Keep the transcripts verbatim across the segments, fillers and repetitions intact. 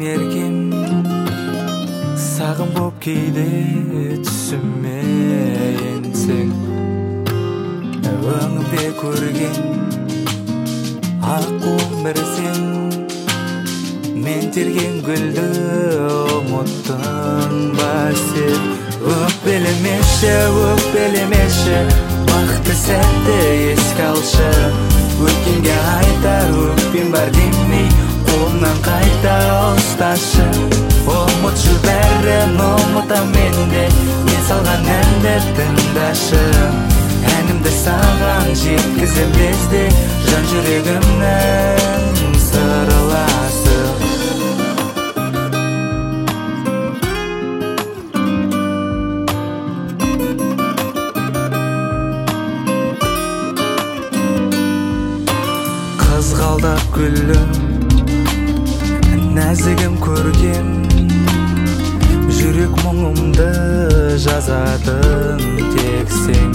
эркем сагым боп кейде түсіме енсең өңімде көрген ақ өмір сен мен терген гүлді ұмыттың ба сен өкпелемеші өкпелемеші бақытты сәтті еске алшы өткенге айтар өкпем бар демей қолымнан қайта ұсташы ұмытшы бәрін ұмытам менде мен салған әнді тыңдашы әнімді саған жеткізіп лезде жан жүрегімнің сырласы қызғалдақ гүлім нәзігім көркем жүрек мұңымды жазатын тек сен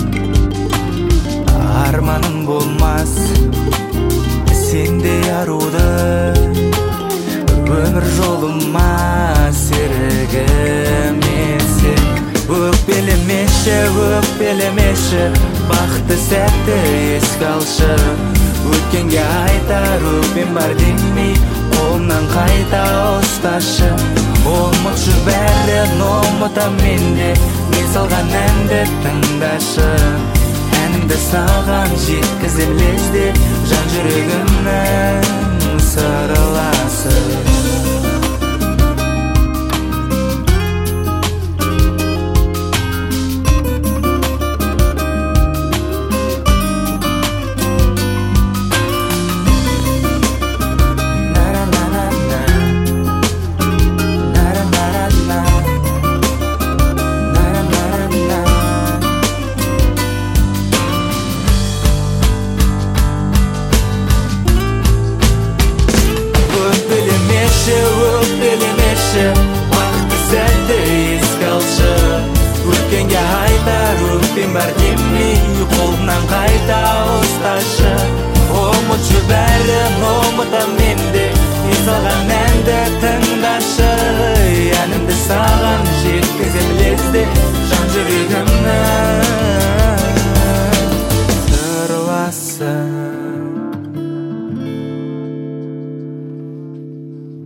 арманым болмас сендей аруды өмір жолыма серігім сен өкпелемеші өкпелемеші бақытты сәтті еске алшы өткенге айтар өкпем бар демей қолымнан қайта ұсташы ұмытшы бәрін ұмытам менде мен салған әнді тыңдашы әнімді саған жеткізіп лезде жан жүрегімнің сырласы өкпелемеші бақытты сәтті еске алшы өткенге айтар өкпем бар демей қолымнан қайта ұсташы ұмытшы бәрін ұмытам менде мен салған әнді тыңдашы